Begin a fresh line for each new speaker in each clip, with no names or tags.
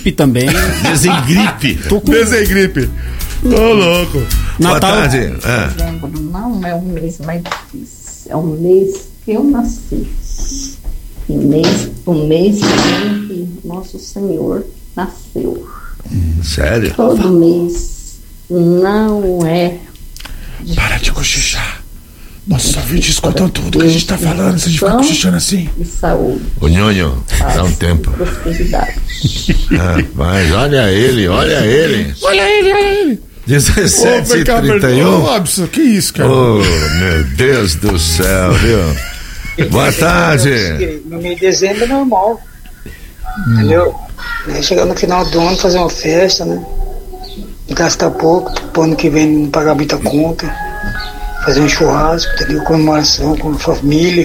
também.
Desengripe.
Desengripe. Ô, louco.
Natal.
Boa tarde.
Dezembro não é um mês mais difícil. É um mês que eu nasci. E o mês que Nosso Senhor nasceu.
Sério?
Todo mês não é difícil.
Para de cochichar. Nossos ouvintes escutam tudo que a gente tá falando. Se a gente ficar cochichando assim.
E saúde.
Ô, Nhonho, dá um tempo.
Prosperidade.
Mas olha ele.
Olha ele.
17h31.
Ô, Robson, que isso, cara?
Oh, meu Deus do céu, viu? Boa tarde.
No mês de dezembro é normal. Entendeu? Aí chegar no final do ano, fazer uma festa, né? Gastar pouco, pro ano que vem não pagar muita conta. Fazer um churrasco, entendeu? Comemoração com a família.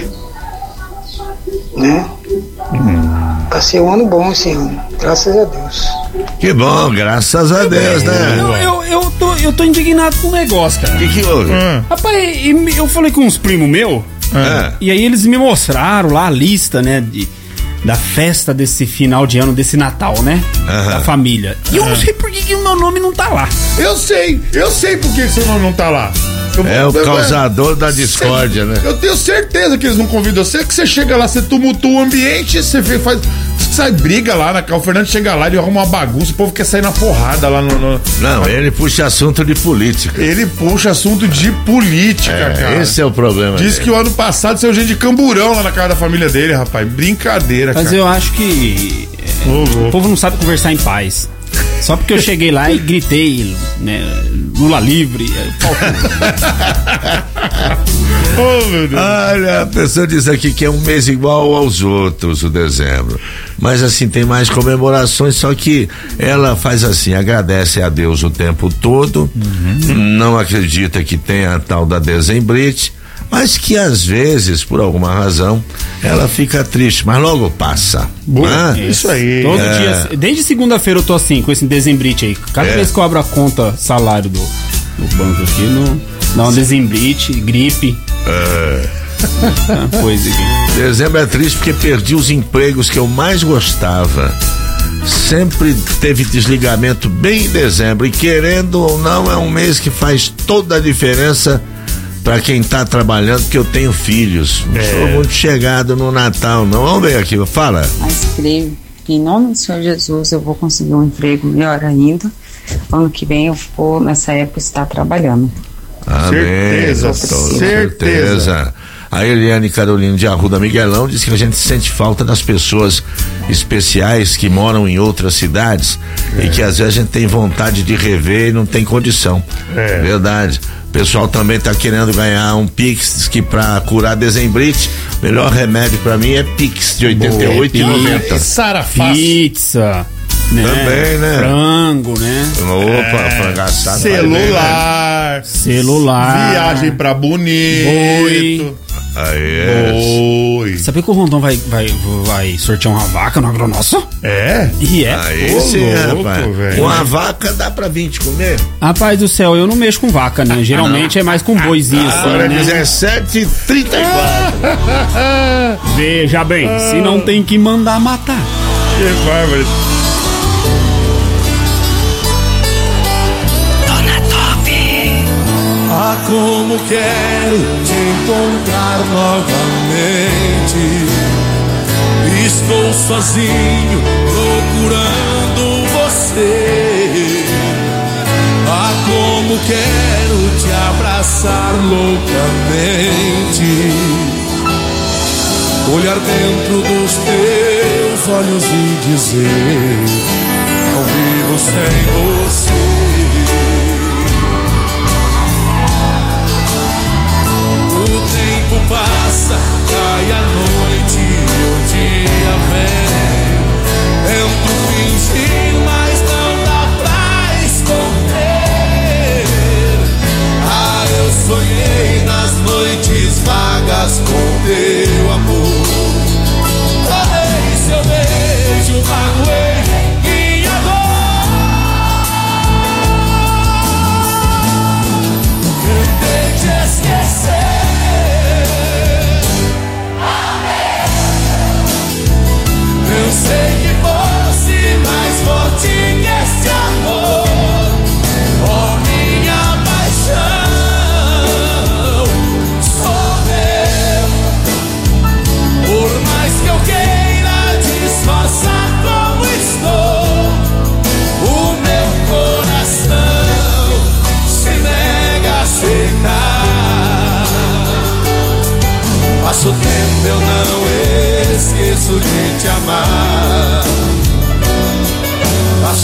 Né? Passei um ano bom esse ano, graças a Deus.
Que bom, graças a Deus, né?
Eu tô indignado com o negócio, cara.
O que houve?
Rapaz, eu falei com uns primos meus, e aí eles me mostraram lá a lista, né, da festa desse final de ano, desse Natal, né? Da família. E eu não sei por que o meu nome não tá lá.
Eu sei por que seu nome não tá lá.
É o causador da discórdia, né?
Eu tenho certeza que eles não convidam você, que você chega lá, você tumultua o ambiente, você faz. Sai briga lá, né? O Fernando chega lá, ele arruma uma bagunça, o povo quer sair na porrada lá no...
Não, ele puxa assunto de política.
Ele puxa assunto de política, cara.
Esse é o problema.
Diz que o ano passado saiu gente de camburão lá na casa da família dele, rapaz. Brincadeira,
cara. Mas eu acho que o povo não sabe conversar em paz. Só porque eu cheguei lá e gritei, né, Lula livre.
Oh, meu Deus.
Olha, a pessoa diz aqui que é um mês igual aos outros, o dezembro. Mas assim, tem mais comemorações, só que ela faz assim, agradece a Deus o tempo todo, não acredita que tenha a tal da dezembrite, mas que às vezes, por alguma razão, ela fica triste, mas logo passa.
Isso aí.
Todo dia, desde segunda-feira eu tô assim, com esse dezembrite aí. Cada vez que eu abro a conta, salário do banco aqui, dá uma dezembrite, gripe. Coisa aqui.
Dezembro é triste porque perdi os empregos que eu mais gostava. Sempre teve desligamento bem em dezembro, e querendo ou não, é um mês que faz toda a diferença pra quem tá trabalhando, porque eu tenho filhos. Não sou muito chegado no Natal, não. Vamos ver aqui, fala.
Mas creio que em nome do Senhor Jesus eu vou conseguir um emprego melhor ainda. Ano que vem eu vou, nessa época, estar trabalhando.
Amém. Certeza. A Eliane Carolina de Arruda Miguelão diz que a gente sente falta das pessoas especiais que moram em outras cidades e que às vezes a gente tem vontade de rever e não tem condição. Verdade. O pessoal também tá querendo ganhar um Pix, diz que pra curar dezembrite, o melhor remédio pra mim é Pix de 88,90.
Sarafaz.
Pizza. Né?
Também, né?
Frango, né?
Opa, frangaçado.
Celular. Viagem pra Bonito.
Aí.
Sabia que o Rondon vai sortear uma vaca no Agronosso?
É?
E é.
Aí sim, rapaz. Uma vaca dá pra 20 comer?
Rapaz do céu, eu não mexo com vaca, né? Geralmente é mais com boizinho assim,
Agora
né?
17h34.
Veja bem, se não tem que mandar matar.
Que bárbaro.
Ah, como quero te encontrar novamente. Estou sozinho procurando você. Ah, como quero te abraçar loucamente. Olhar dentro dos teus olhos e dizer: não vivo sem você. Passa, cai a noite e o dia vem. Tento fingir, mas não dá pra esconder. Ah, eu sonhei nas noites vagas com teu amor. Falei seu beijo, magoei minha dor. Tentei te esquecer.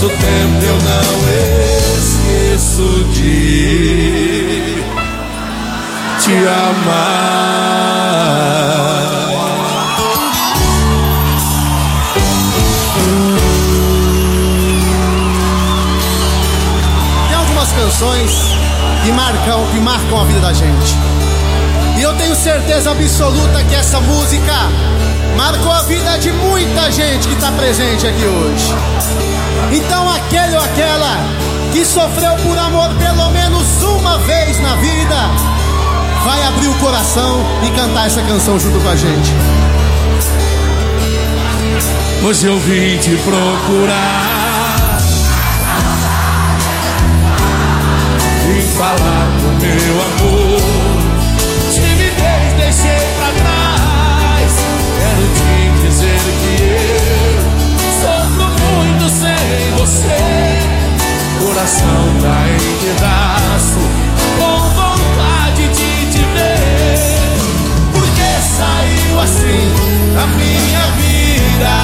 Passo o tempo, eu não esqueço de te amar.
Tem algumas canções que marcam a vida da gente. E eu tenho certeza absoluta que essa música marcou a vida de muita gente que está presente aqui hoje. Então aquele ou aquela que sofreu por amor pelo menos uma vez na vida, vai abrir o coração e cantar essa canção junto com a gente.
Hoje eu vim te procurar e falar do meu amor. Timidez deixei pra trás. Quero te dizer que eu sofro muito sem você. Coração tá em pedaço, com vontade de te ver. Por que saiu assim da minha vida?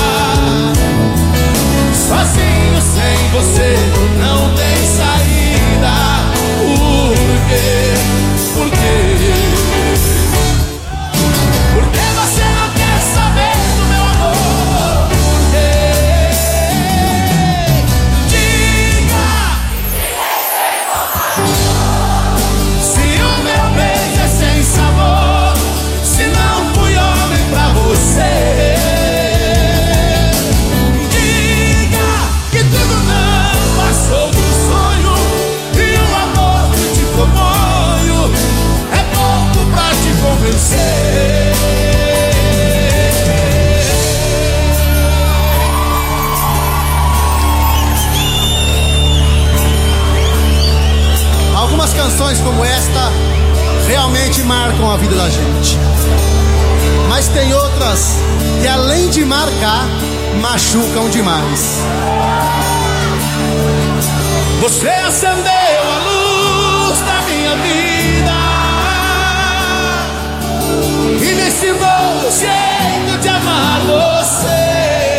Sozinho sem você não tem saída. Por quê? Por quê? Por que você não quer saber do meu amor? Por quê? Diga! Se o meu beijo é sem sabor, se não fui homem pra você.
Algumas canções como esta realmente marcam a vida da gente, mas tem outras que, além de marcar, machucam demais.
Você acendeu a luz da minha vida e me ensinou o jeito de amar você.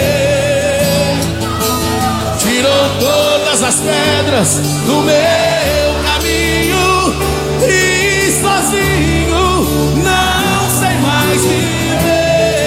Tirou todas as pedras do meu caminho e sozinho não sei mais viver.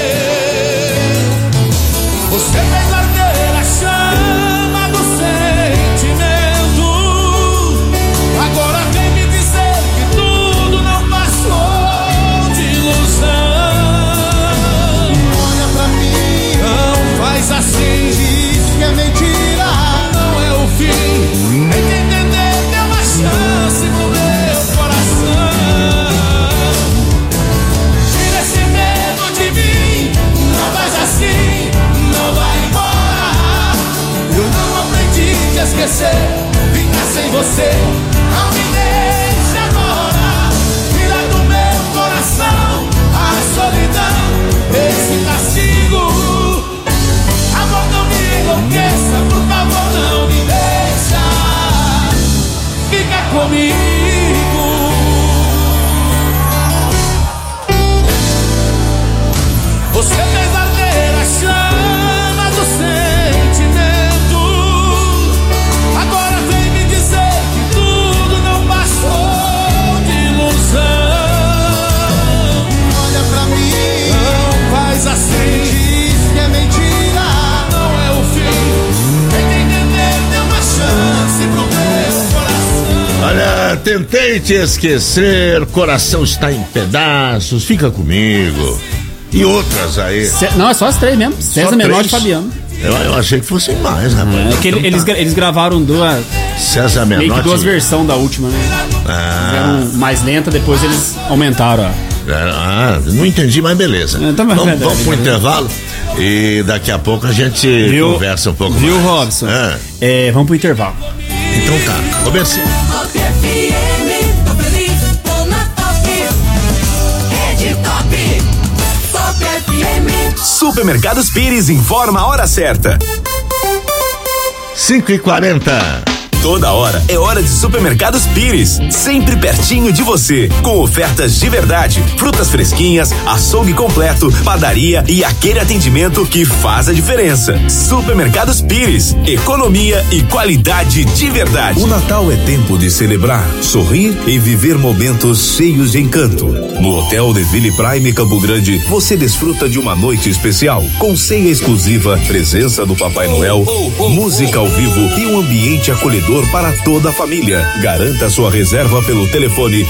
Você fez arder a chama do sentimento. Agora vem me dizer que tudo não passou de ilusão.
Olha pra mim,
não faz assim,
diz que é mentira.
Não é o fim, tem que entender, dê uma chance pro meu coração. Tira esse medo de mim, não faz assim, não vai embora. Eu não aprendi a esquecer, ficar sem você. Não me deixe agora, tira do meu coração a solidão, esse castigo. Amor, não me enlouqueça, por favor, não me deixa. Fica comigo. Você fez arder a chama do sentimento. Agora vem me dizer que tudo não passou de ilusão.
olha pra mim,
Não faz assim,
diz que é mentira.
não é o fim. Tem que entender, dê uma chance pro meu coração.
Olha, tentei te esquecer, coração está em pedaços, fica comigo. E outras aí.
Não, é só as três mesmo. César Menotti e Fabiano.
Eu achei que fossem mais, rapaz.
É que
Então
eles gravaram duas.
César
Meio que
Menotti.
duas versões da última, né? Fizeram mais lenta, depois eles aumentaram.
Não entendi, mas beleza.
Tá mais
vamos
verdade,
pro
né?
intervalo e daqui a pouco a gente conversa um pouco
Viu,
mais.
Robson?
É.
Vamos pro intervalo.
Então tá, comecei.
Supermercados Pires informa a hora certa.
5h40.
Toda hora é hora de Supermercados Pires, sempre pertinho de você, com ofertas de verdade, frutas fresquinhas, açougue completo, padaria e aquele atendimento que faz a diferença. Supermercados Pires, economia e qualidade de verdade.
O Natal é tempo de celebrar, sorrir e viver momentos cheios de encanto. No Hotel The Ville Prime Campo Grande, você desfruta de uma noite especial, com ceia exclusiva, presença do Papai Noel, música ao vivo e um ambiente acolhedor para toda a família. Garanta sua reserva pelo telefone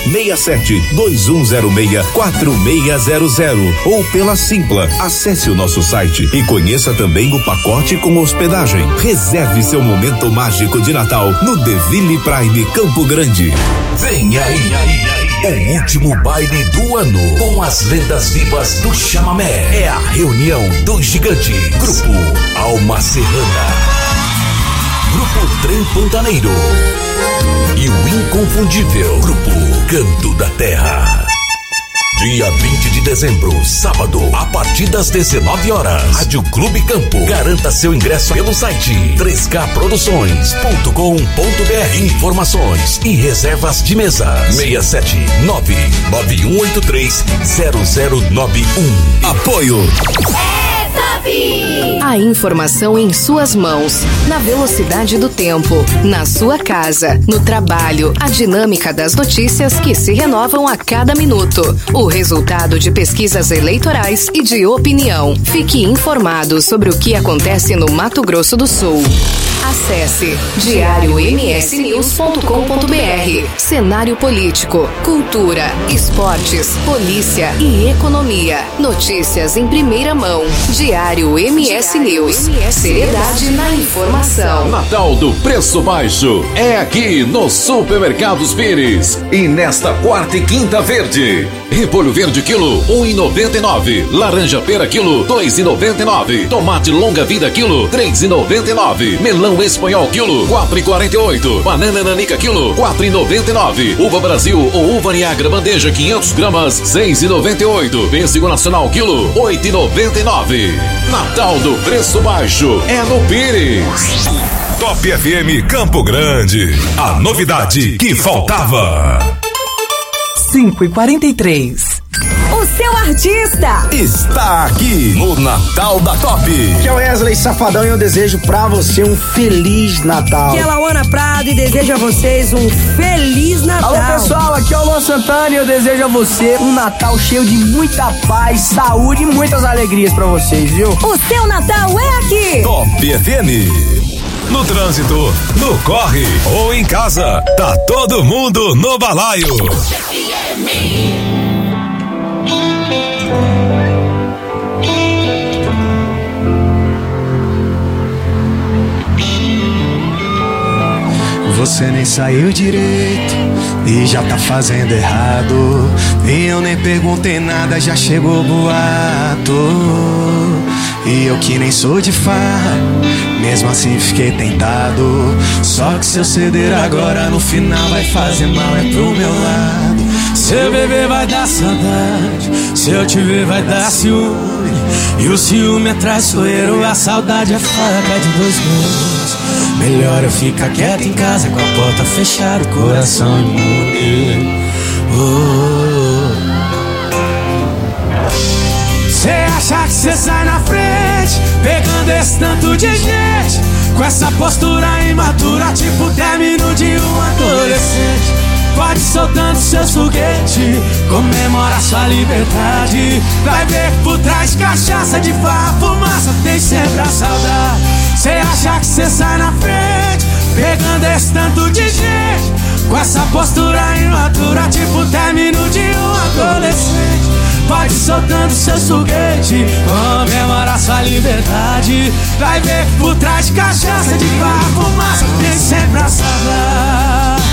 67-2106-4600 ou pela Simpla. Acesse o nosso site e conheça também o pacote com hospedagem. Reserve seu momento mágico de Natal no The Ville Prime Campo Grande.
Vem aí. O último baile do ano com as lendas vivas do chamamé. É a reunião dos gigantes. Grupo Alma Serrana, Grupo Trem Pantaneiro e o inconfundível Grupo Canto da Terra. Dia 20 de dezembro, sábado, a partir das 19 horas. Rádio Clube Campo. Garanta seu ingresso pelo site 3kproduções.com.br. Informações e reservas de mesas 679-9183-0091.
Apoio
A informação em suas mãos, na velocidade do tempo, na sua casa, no trabalho, a dinâmica das notícias que se renovam a cada minuto, o resultado de pesquisas eleitorais e de opinião. Fique informado sobre o que acontece no Mato Grosso do Sul. Acesse diariomsnews.com.br. Cenário político, cultura, esportes, polícia e economia. Notícias em primeira mão. Diário MS News. Seriedade na informação.
Natal do Preço Baixo é aqui no Supermercados Pires. E nesta quarta e quinta verde. Repolho verde quilo, R$1,99. Laranja pera quilo, R$2,99. Tomate longa vida quilo, R$3,99. Melão espanhol quilo, R$4,48. Banana nanica quilo, R$4,99. Uva Brasil ou uva Niagara bandeja 500 gramas, R$6,98. Pêssego nacional quilo, R$8,99. Natal do Preço Baixo é no Pires.
Top FM Campo Grande, a novidade que faltava.
5h43.
O seu artista
está aqui no Natal da Top.
Que é o Wesley Safadão e eu desejo pra você um Feliz Natal.
Que é a Lauana Prado e desejo a vocês um Feliz Natal.
Alô pessoal, aqui é o Luan Santana e eu desejo a você um Natal cheio de muita paz, saúde e muitas alegrias pra vocês, viu?
O seu Natal é aqui.
Top FM. No trânsito, no corre ou em casa, tá todo mundo no balaio.
Você nem saiu direito e já tá fazendo errado. E eu nem perguntei nada, já chegou o boato. E eu que nem sou de farra, mesmo assim fiquei tentado. Só que se eu ceder agora, no final vai fazer mal, é pro meu lado. Se eu beber vai dar saudade, se eu te ver vai dar ciúme. E o ciúme é traiçoeiro, a saudade é faca de dois gumes. Melhor eu ficar quieto em casa, com a porta fechada, o coração imune. Cê acha que cê sai na frente, pegando esse tanto de gente, com essa postura imatura, tipo término de um adolescente. Pode soltando seus foguetes, comemora sua liberdade. Vai ver que por trás de cachaça, de farra, fumaça, tem sempre a saudade. Cê acha que cê sai na frente, pegando esse tanto de gente, com essa postura imatura, tipo término de um adolescente. Pode soltando seus foguetes, comemora sua liberdade. Vai ver que por trás de cachaça, de farra, fumaça, tem sempre a saudade.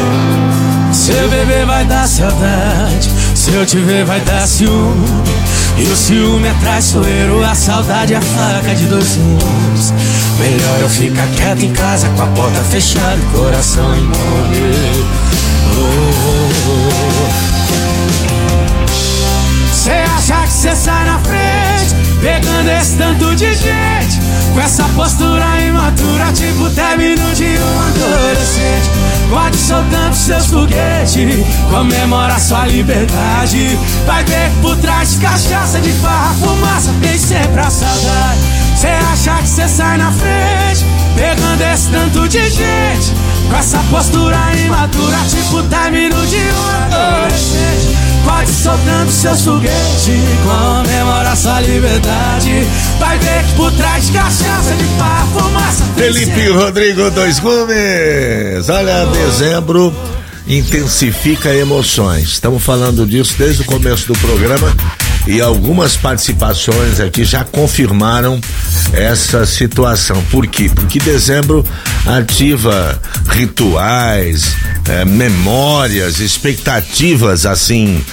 Se eu beber vai dar saudade, se eu te ver vai dar ciúme. E o ciúme é traiçoeiro, a saudade é a faca de dois gumes. Melhor eu ficar quieto em casa com a porta fechada e coração imune. Cê acha que cê sai na frente, pegando esse tanto de gente, com essa postura imatura, tipo término de um adolescente. Pode soltando seus foguetes, comemora sua liberdade. Vai ver que por trás de cachaça, de farra, fumaça, tem sempre a saudade. Cê acha que cê sai na frente, pegando esse tanto de gente, com essa postura imatura, tipo término de um adolescente. Pode soltando seus foguetes, comemora sua liberdade. Vai ver que por trás de cachaça, de farra, fumaça.
Felipe Rodrigo Dois Gumes. Olha, dezembro intensifica emoções. Estamos falando disso desde o começo do programa e algumas participações aqui já confirmaram essa situação. Por quê? Porque dezembro ativa rituais, memórias, expectativas assim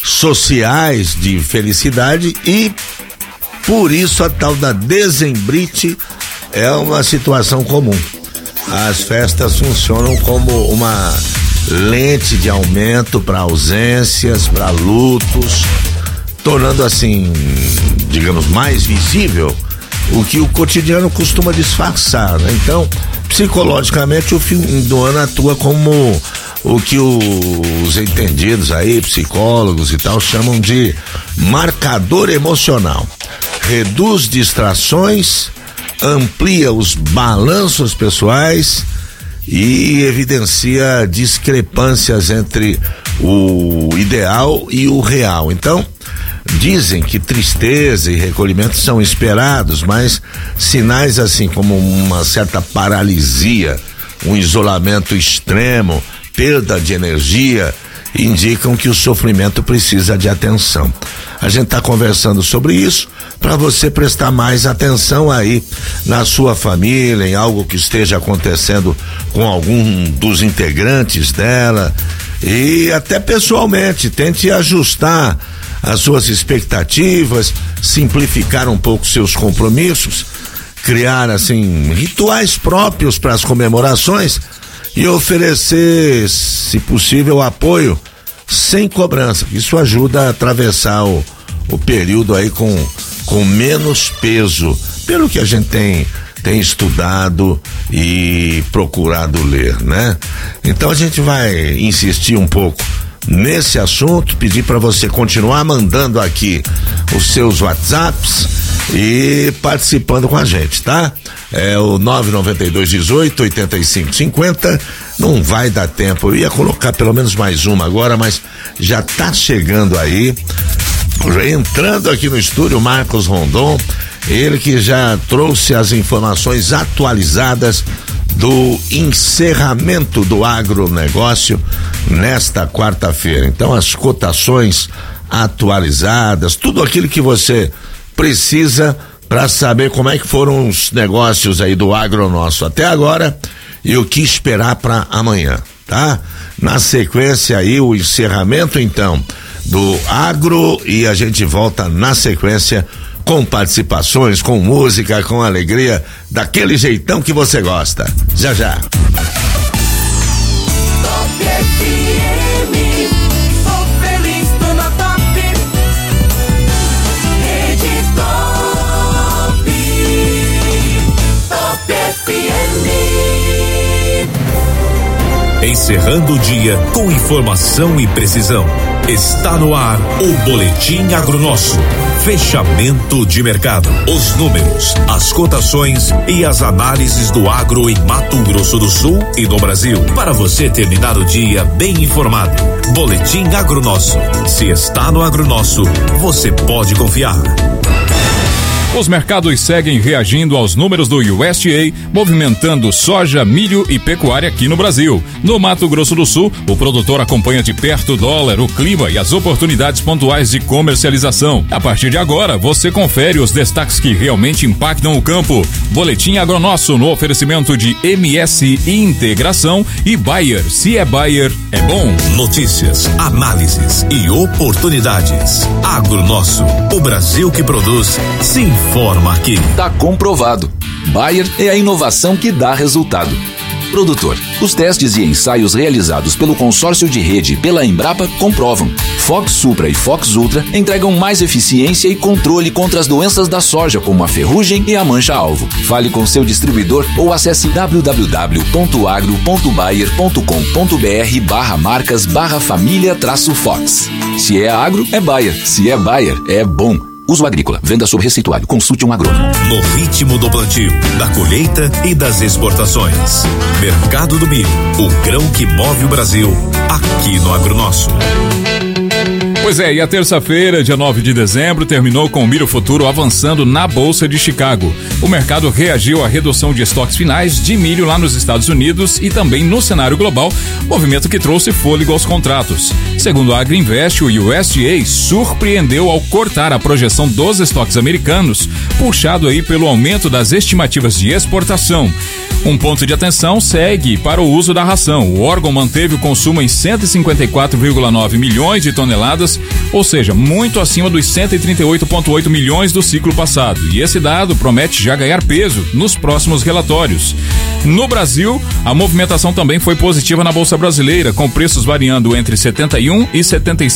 sociais de felicidade e por isso a tal da dezembrite é uma situação comum. As festas funcionam como uma lente de aumento para ausências, para lutos, tornando assim, digamos, mais visível o que o cotidiano costuma disfarçar, né? Então, psicologicamente, o fim do ano atua como o que os entendidos aí, psicólogos e tal, chamam de marcador emocional. Reduz distrações, amplia os balanços pessoais e evidencia discrepâncias entre o ideal e o real. Então, dizem que tristeza e recolhimento são esperados, mas sinais assim como uma certa paralisia, um isolamento extremo, perda de energia, indicam que o sofrimento precisa de atenção. A gente está conversando sobre isso para você prestar mais atenção aí na sua família, em algo que esteja acontecendo com algum dos integrantes dela e até pessoalmente, tente ajustar as suas expectativas, simplificar um pouco seus compromissos, criar assim rituais próprios para as comemorações e oferecer, se possível, apoio sem cobrança. Isso ajuda a atravessar o período aí com menos peso, pelo que a gente tem estudado e procurado ler, né? Então a gente vai insistir um pouco nesse assunto, pedir para você continuar mandando aqui os seus WhatsApps e participando com a gente, tá? É o 99218-8550. Não vai dar tempo, eu ia colocar pelo menos mais uma agora, mas já tá chegando aí, entrando aqui no estúdio, Marcos Rondon, ele que já trouxe as informações atualizadas do encerramento do agronegócio nesta quarta-feira. Então, as cotações atualizadas, tudo aquilo que você precisa para saber como é que foram os negócios aí do agro nosso até agora e o que esperar para amanhã, tá? Na sequência aí o encerramento então do agro e a gente volta na sequência com participações, com música, com alegria, daquele jeitão que você gosta. Já já.
Encerrando o dia com informação e precisão. Está no ar o Boletim Agronosso. Fechamento de mercado. Os números, as cotações e as análises do agro em Mato Grosso do Sul e no Brasil. Para você terminar o dia bem informado. Boletim Agronosso. Se está no Agronosso, você pode confiar.
Os mercados seguem reagindo aos números do USDA, movimentando soja, milho e pecuária aqui no Brasil. No Mato Grosso do Sul, o produtor acompanha de perto o dólar, o clima e as oportunidades pontuais de comercialização. A partir de agora, você confere os destaques que realmente impactam o campo. Boletim Agronosso no oferecimento de MS Integração e Bayer. Se é Bayer, é bom.
Notícias, análises e oportunidades. Agronosso, o Brasil que produz, se informa aqui.
Tá comprovado. Bayer é a inovação que dá resultado. Produtor, os testes e ensaios realizados pelo consórcio de rede e pela Embrapa comprovam. Fox Supra e Fox Ultra entregam mais eficiência e controle contra as doenças da soja, como a ferrugem e a mancha-alvo. Fale com seu distribuidor ou acesse www.agro.bayer.com.br/marcas/família-fox. Se é agro, é Bayer. Se é Bayer, é bom. Uso agrícola, venda sob receituário, consulte um agrônomo.
No ritmo do plantio, da colheita e das exportações. Mercado do Milho, o grão que move o Brasil, aqui no Agronosso.
Pois é, e a terça-feira, dia 9 de dezembro, terminou com o milho futuro avançando na Bolsa de Chicago. O mercado reagiu à redução de estoques finais de milho lá nos Estados Unidos e também no cenário global, movimento que trouxe fôlego aos contratos. Segundo a Agriinvest, o USDA surpreendeu ao cortar a projeção dos estoques americanos, puxado aí pelo aumento das estimativas de exportação. Um ponto de atenção segue para o uso da ração. O órgão manteve o consumo em 154,9 milhões de toneladas, ou seja, muito acima dos 138,8 milhões do ciclo passado. E esse dado promete já ganhar peso nos próximos relatórios. No Brasil, a movimentação também foi positiva na Bolsa Brasileira, com preços variando entre R$ 71 e R$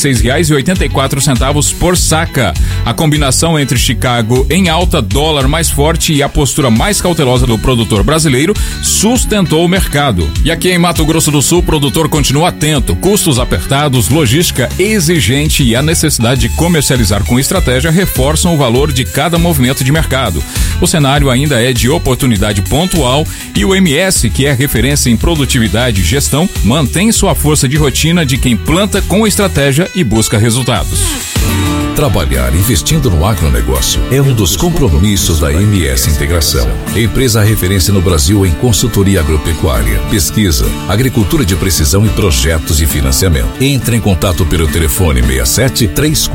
76,84 por saca. A combinação entre Chicago em alta, dólar mais forte e a postura mais cautelosa do produtor brasileiro sustentou o mercado. E aqui em Mato Grosso do Sul, o produtor continua atento. Custos apertados, logística exigente e a necessidade de comercializar com estratégia reforçam o valor de cada movimento de mercado. O cenário ainda é de oportunidade pontual e o MS, que é referência em produtividade e gestão, mantém sua força de rotina de quem planta com estratégia e busca resultados.
Trabalhar investindo no agronegócio é um dos compromissos da MS Integração. Empresa referência no Brasil em consultoria agropecuária, pesquisa, agricultura de precisão e projetos de financiamento. Entre em contato pelo telefone 67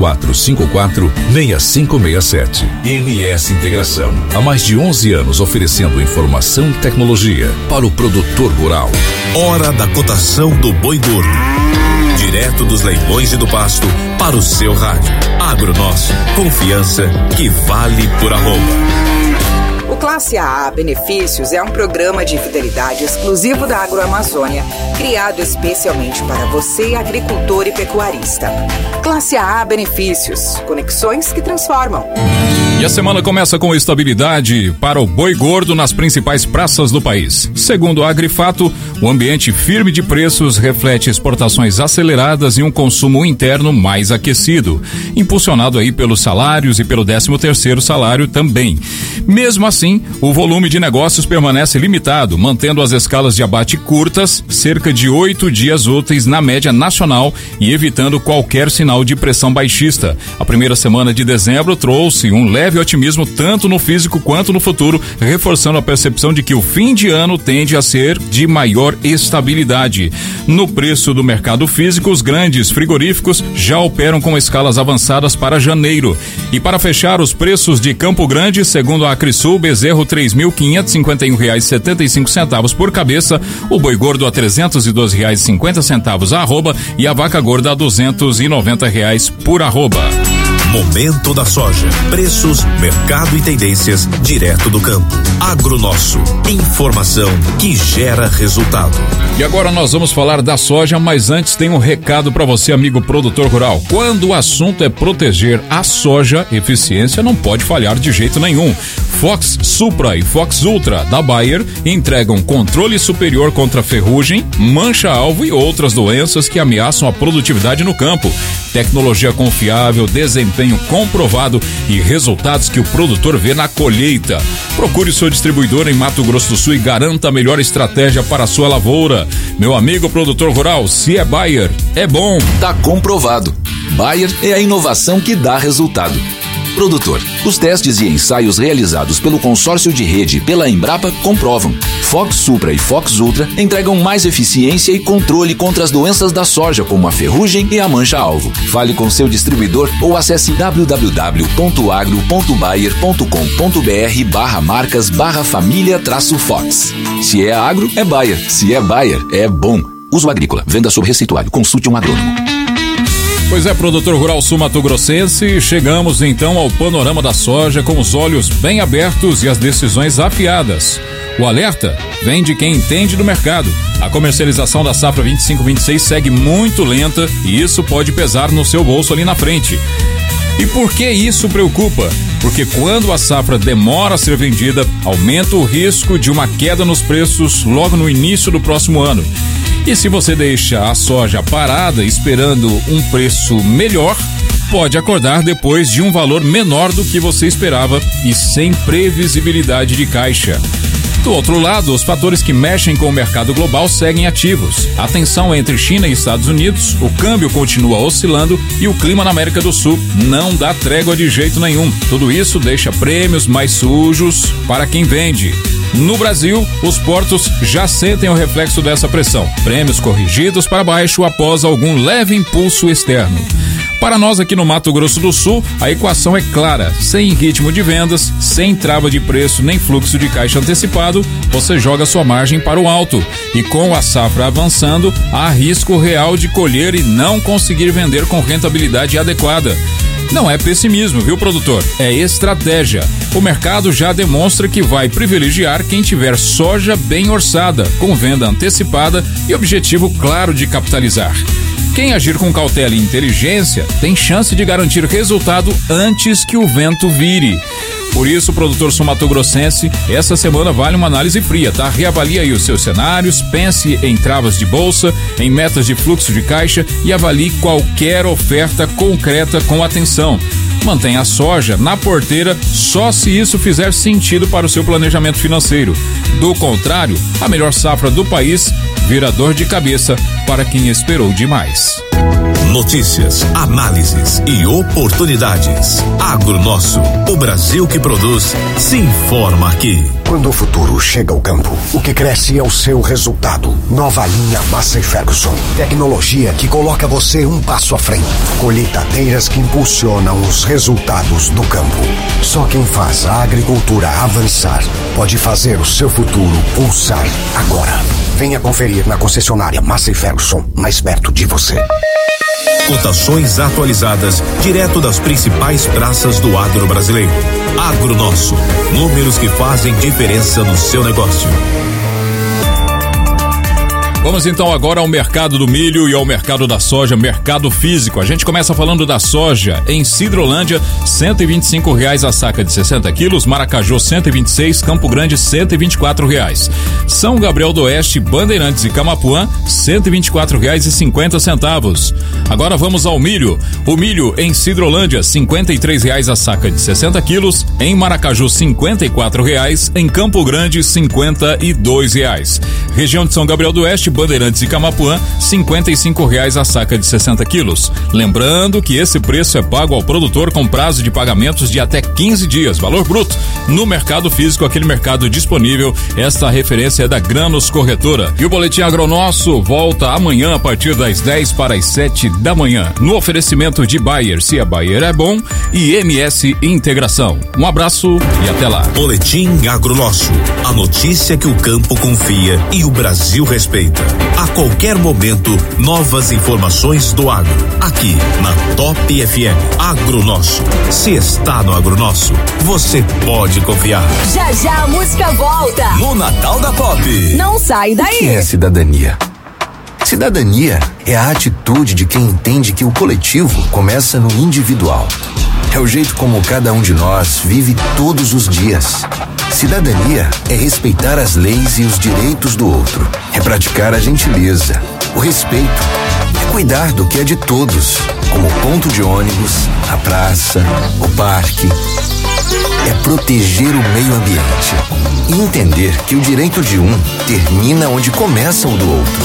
3454 6567. MS Integração. Há mais de 11 anos oferecendo informação e tecnologia para o produtor rural. Hora da cotação do boi gordo. Direto dos leilões e do pasto para o seu rádio. Agronosso, confiança que vale por arroba.
O Classe AA Benefícios é um programa de fidelidade exclusivo da Agroamazônia, criado especialmente para você, agricultor e pecuarista. Classe AA Benefícios, conexões que transformam.
E a semana começa com estabilidade para o boi gordo nas principais praças do país. Segundo a Agrifato, o ambiente firme de preços reflete exportações aceleradas e um consumo interno mais aquecido, impulsionado aí pelos salários e pelo 13º salário também. Mesmo assim, o volume de negócios permanece limitado, mantendo as escalas de abate curtas, cerca de 8 dias úteis na média nacional e evitando qualquer sinal de pressão baixista. A primeira semana de dezembro trouxe um leve otimismo tanto no físico quanto no futuro, reforçando a percepção de que o fim de ano tende a ser de maior estabilidade. No preço do mercado físico, os grandes frigoríficos já operam com escalas avançadas para janeiro. E para fechar, os preços de Campo Grande, segundo a Acrisul, bezerro R$ 3.551,75 por cabeça, o boi gordo a R$ 312,50 a arroba e a vaca gorda a R$ 290 por arroba.
Momento da soja. Preços, mercado e tendências direto do campo. Agronosso. Informação que gera resultado.
E agora nós vamos falar da soja, mas antes tem um recado para você, amigo produtor rural. Quando o assunto é proteger a soja, eficiência não pode falhar de jeito nenhum. Fox Supra e Fox Ultra da Bayer entregam controle superior contra ferrugem, mancha-alvo e outras doenças que ameaçam a produtividade no campo. Tecnologia confiável, desempenho comprovado e resultados que o produtor vê na colheita. Procure seu distribuidor em Mato Grosso do Sul e garanta a melhor estratégia para a sua lavoura. Meu amigo produtor rural, se é Bayer, é bom.
Tá comprovado. Bayer é a inovação que dá resultado. produtor. Os testes e ensaios realizados pelo consórcio de rede pela Embrapa comprovam. Fox Supra e Fox Ultra entregam mais eficiência e controle contra as doenças da soja, como a ferrugem e a mancha-alvo. Fale com seu distribuidor ou acesse www.agro.bayer.com.br/marcas/família-fox. Se é agro, é Bayer. Se é Bayer, é bom. Uso agrícola. Venda sob receituário. Consulte um agrônomo.
Pois é, produtor rural sul-mato-grossense, chegamos então ao panorama da soja com os olhos bem abertos e as decisões afiadas. O alerta vem de quem entende do mercado. A comercialização da safra 25-26 segue muito lenta e isso pode pesar no seu bolso ali na frente. E por que isso preocupa? Porque quando a safra demora a ser vendida, aumenta o risco de uma queda nos preços logo no início do próximo ano. E se você deixa a soja parada esperando um preço melhor, pode acordar depois de um valor menor do que você esperava e sem previsibilidade de caixa. Do outro lado, os fatores que mexem com o mercado global seguem ativos. A tensão entre China e Estados Unidos, o câmbio continua oscilando e o clima na América do Sul não dá trégua de jeito nenhum. Tudo isso deixa prêmios mais sujos para quem vende. No Brasil, os portos já sentem o reflexo dessa pressão. Prêmios corrigidos para baixo após algum leve impulso externo. Para nós aqui no Mato Grosso do Sul, a equação é clara. Sem ritmo de vendas, sem trava de preço nem fluxo de caixa antecipado, você joga sua margem para o alto. E com a safra avançando, há risco real de colher e não conseguir vender com rentabilidade adequada. Não é pessimismo, viu, produtor? É estratégia. O mercado já demonstra que vai privilegiar quem tiver soja bem orçada, com venda antecipada e objetivo claro de capitalizar. Quem agir com cautela e inteligência tem chance de garantir resultado antes que o vento vire. Por isso, produtor sul-mato-grossense, essa semana vale uma análise fria, tá? Reavalie aí os seus cenários, pense em travas de bolsa, em metas de fluxo de caixa e avalie qualquer oferta concreta com atenção. Mantenha a soja na porteira só se isso fizer sentido para o seu planejamento financeiro. Do contrário, a melhor safra do país vira dor de cabeça para quem esperou demais.
Notícias, análises e oportunidades. Agronosso, o Brasil que produz, se informa aqui.
Quando o futuro chega ao campo, o que cresce é o seu resultado. Nova linha Massey Ferguson. Tecnologia que coloca você um passo à frente. Colheitadeiras que impulsionam os resultados do campo. Só quem faz a agricultura avançar pode fazer o seu futuro pulsar agora. Venha conferir na concessionária Massey Ferguson, mais perto de você.
Cotações atualizadas direto das principais praças do agro brasileiro. Agronosso, números que fazem diferença no seu negócio.
Vamos então agora ao mercado do milho e ao mercado da soja, mercado físico. A gente começa falando da soja. Em Sidrolândia, R$125 a saca de 60 quilos, Maracaju 126, Campo Grande R$124. São Gabriel do Oeste, Bandeirantes e Camapuã, R$124,50. Agora vamos ao milho. O milho em Sidrolândia, R$53 a saca de 60 quilos, em Maracaju R$54, em Campo Grande R$52. Região de São Gabriel do Oeste, Bandeirantes e Camapuã, R$55 a saca de 60 quilos. Lembrando que esse preço é pago ao produtor com prazo de pagamentos de até 15 dias, valor bruto. No mercado físico, aquele mercado disponível, esta referência é da Granos Corretora. E o Boletim Agronosso volta amanhã a partir das 10 para as 7 da manhã. No oferecimento de Bayer, se a Bayer é bom, e MS Integração. Um abraço e até lá.
Boletim Agronosso, a notícia que o campo confia e o Brasil respeita. A qualquer momento, novas informações do agro. Aqui na Top FM. Agronosso. Se está no Agronosso, você pode confiar.
Já já a música volta.
No Natal da Pop.
Não sai daí.
O que é cidadania? Cidadania é a atitude de quem entende que o coletivo começa no individual. É o jeito como cada um de nós vive todos os dias. Cidadania é respeitar as leis e os direitos do outro. É praticar a gentileza, o respeito. É cuidar do que é de todos, como o ponto de ônibus, a praça, o parque. É proteger o meio ambiente e entender que o direito de um termina onde começa o do outro.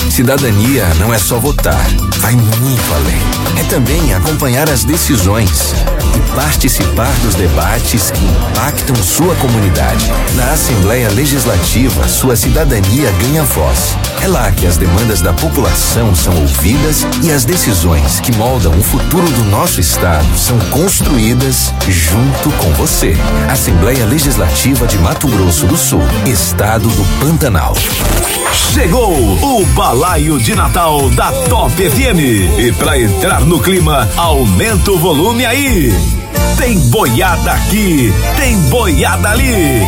Cidadania não é só votar, vai muito além. É também acompanhar as decisões e participar dos debates que impactam sua comunidade. Na Assembleia Legislativa, sua cidadania ganha voz. É lá que as demandas da população são ouvidas e as decisões que moldam o futuro do nosso estado são construídas junto com você. Assembleia Legislativa de Mato Grosso do Sul, Estado do Pantanal.
Chegou o Balaio de Natal da Top FM. E pra entrar no clima, aumenta o volume aí. Tem boiada aqui, tem boiada ali.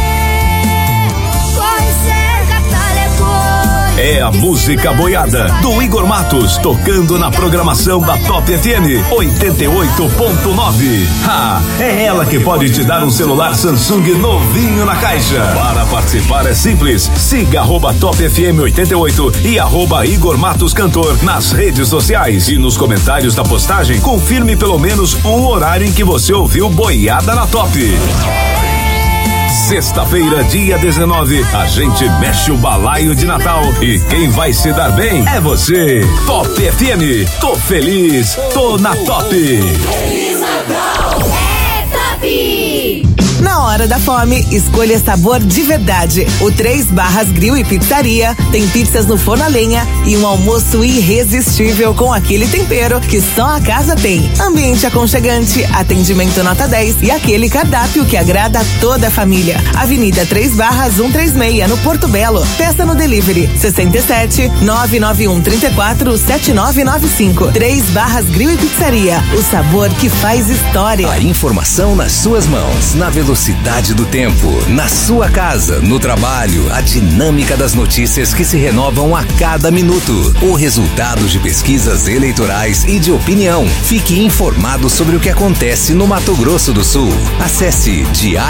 É a música boiada do Igor Matos, tocando na programação da Top FM 88.9. É ela que pode te dar um celular Samsung novinho na caixa. Para participar é simples, siga @Top FM 88 e @Igor Matos Cantor nas redes sociais. E nos comentários da postagem, confirme pelo menos um horário em que você ouviu boiada na Top. Sexta-feira, dia 19, a gente mexe o balaio de Natal e quem vai se dar bem é você. Top FM, tô feliz, tô na Top.
Feliz Natal, é Top!
Na hora da fome, escolha sabor de verdade. O 3 Barras Grill e Pizzaria tem pizzas no forno a lenha e um almoço irresistível com aquele tempero que só a casa tem. Ambiente aconchegante, atendimento nota 10 e aquele cardápio que agrada a toda a família. Avenida 3 Barras 136, no Porto Belo. Peça no delivery 67 991 34 7995. 3 Barras Grill e Pizzaria. O sabor que faz história.
A informação nas suas mãos, na velocidade do tempo, na sua casa, no trabalho, a dinâmica das notícias que se renovam a cada minuto, o resultado de pesquisas eleitorais e de opinião. Fique informado sobre o que acontece no Mato Grosso do Sul. Acesse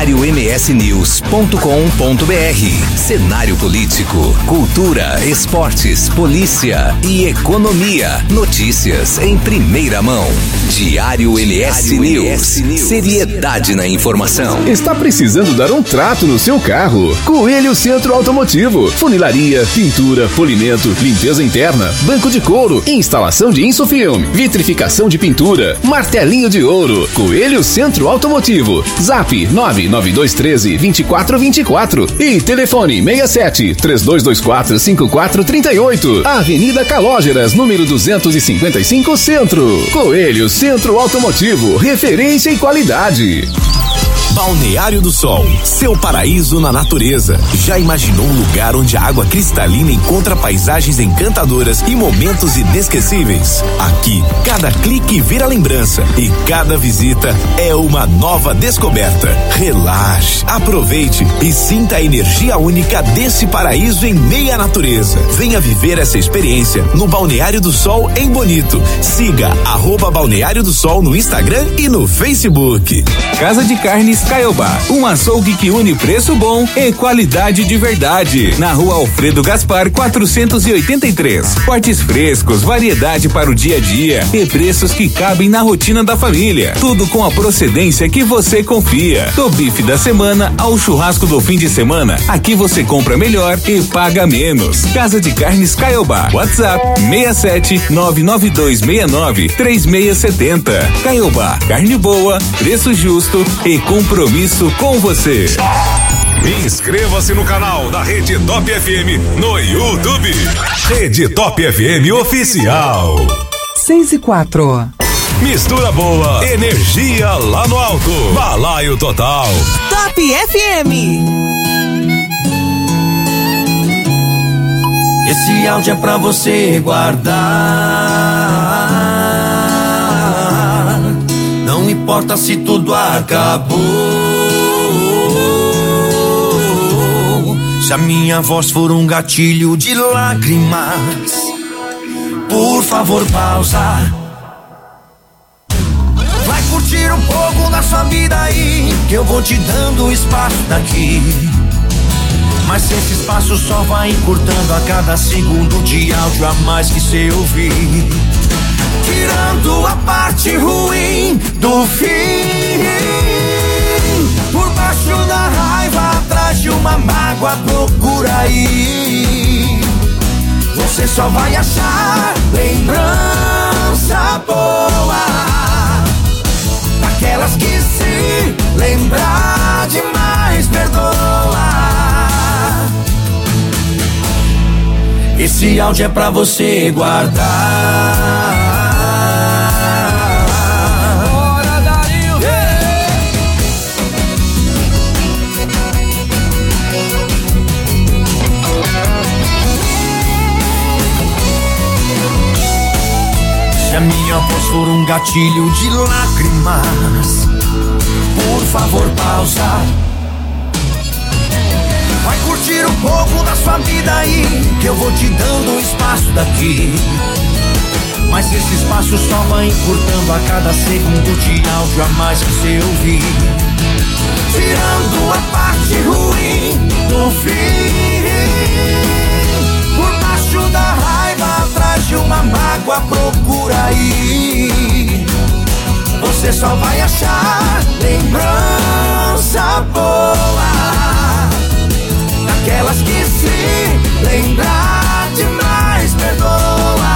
diariomsnews.com.br. Cenário político, cultura, esportes, polícia e economia. Notícias em primeira mão. Diário MS News. Seriedade na informação.
Está precisando dar um trato no seu carro? Coelho Centro Automotivo. Funilaria, pintura, polimento, limpeza interna, banco de couro, instalação de insufilme, vitrificação de pintura, martelinho de ouro. Coelho Centro Automotivo. Zap 99213 2424 e telefone 67 3224 5438. Avenida Calógeras, número 255 Centro. Coelho Centro Automotivo, referência e qualidade.
Balneário do Sol, seu paraíso na natureza. Já imaginou um lugar onde a água cristalina encontra paisagens encantadoras e momentos inesquecíveis? Aqui, cada clique vira lembrança e cada visita é uma nova descoberta. Relaxe, aproveite e sinta a energia única desse paraíso em meia natureza. Venha viver essa experiência no Balneário do Sol em Bonito. Siga @Balneário do Sol no Instagram e no Facebook.
Casa de Carnes Caiobá, um açougue que une preço bom e qualidade de verdade. Na Rua Alfredo Gaspar 483. Cortes frescos, variedade para o dia a dia e preços que cabem na rotina da família. Tudo com a procedência que você confia. Do bife da semana ao churrasco do fim de semana, aqui você compra melhor e paga menos. Casa de Carnes Caiobá. WhatsApp 67 99269 3670. Caiobá, carne boa, preço justo e compromisso com você.
Inscreva-se no canal da Rede Top FM no YouTube. Rede Top FM Oficial.
6:04.
Mistura boa, energia lá no alto. Balaio total.
Top FM.
Esse áudio é pra você guardar. Não importa se tudo acabou. Se a minha voz for um gatilho de lágrimas, por favor pausa. Vai curtir um pouco da sua vida aí, que eu vou te dando espaço daqui. Mas esse espaço só vai encurtando a cada segundo de áudio a mais que cê ouvir, tirando a parte ruim do fim. Por baixo da raiva, atrás de uma mágoa, procura aí. você só vai achar lembrança boa, daquelas que se lembrar demais perdoa. Esse áudio é pra você guardar. Se a minha voz for um gatilho de lágrimas, por favor pausa. Vai curtir um pouco da sua vida aí, que eu vou te dando espaço daqui. Mas esse espaço só vai encurtando a cada segundo de áudio a mais que você ouvir, tirando a parte ruim do fim. Por baixo da raiva, atrás de uma mágoa, procura aí. Você só vai achar lembrança boa, daquelas que se lembrar demais perdoa.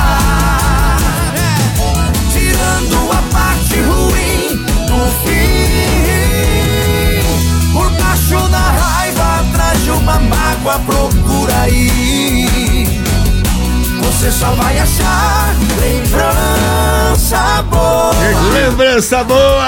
Tirando a parte ruim do fim. Por baixo da raiva, atrás de uma mágoa, procura aí. Você só vai achar lembrança boa.
Lembrança boa!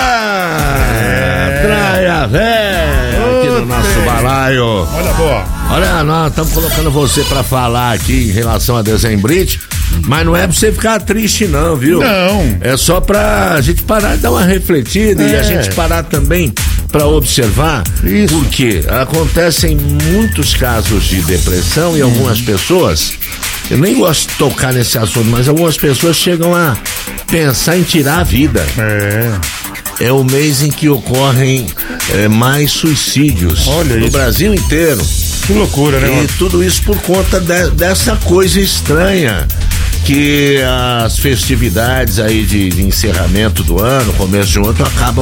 Praia Velha, aqui no nosso balaio.
Olha boa.
Olha, nós estamos colocando você pra falar aqui em relação a Dezembrite, mas não é pra você ficar triste não, viu?
Não.
É só pra gente parar e dar uma refletida e a gente parar também pra observar. Isso. Porque acontecem muitos casos de depressão e algumas pessoas, eu nem gosto de tocar nesse assunto, mas algumas pessoas chegam a pensar em tirar a vida. É o mês em que ocorrem mais suicídios.
Olha
no
isso.
Brasil inteiro.
Que loucura, né?
E tudo isso por conta dessa coisa estranha que as festividades aí de encerramento do ano, começo de outro, acabam